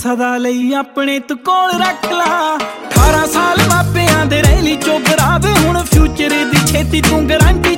ਸਦਾ ਲਈ ਆਪਣੇ ਤੂੰ ਕੋਲ ਰੱਖ ਲਾ 18 ਸਾਲ ਮਾਪਿਆਂ ਦੇ ਰਹਿਲੀ ਚੋਬਰਾ ਵੇ ਹੁਣ ਫਿਊਚਰ ਦੀ ਛੇਤੀ ਤੂੰ ਗਰੰਟੀ